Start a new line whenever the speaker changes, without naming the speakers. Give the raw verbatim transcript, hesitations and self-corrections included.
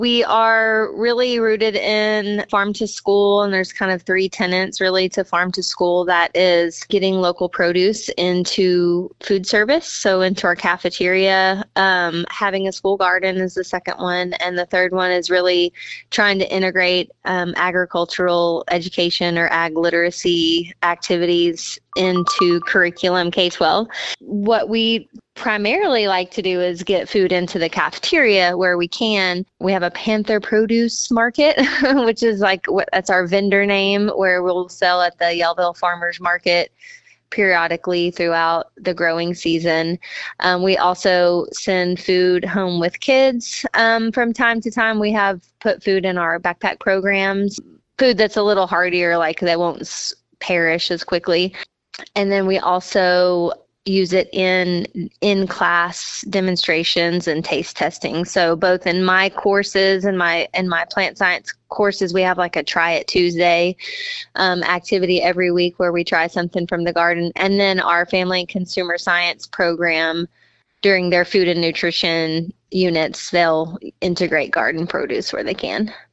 We are really rooted in farm to school, and there's kind of three tenets really to farm to school. That is getting local produce into food service, so into our cafeteria. Um, having a school garden is the second one, and the third one is really trying to integrate um, agricultural education or ag literacy activities into curriculum K twelve. What we primarily like to do is get food into the cafeteria where we can. We have a Panther Produce Market, which is like what that's our vendor name, where we'll sell at the Yellville Farmers Market periodically throughout the growing season. Um, we also send food home with kids. Um, from time to time, we have put food in our backpack programs, food that's a little hardier, like that won't s- perish as quickly. And then we also use it in in-class demonstrations and taste testing. So both in my courses and my in my plant science courses, we have like a Try It Tuesday um, activity every week where we try something from the garden. And then our family and consumer science program, during their food and nutrition units, they'll integrate garden produce where they can.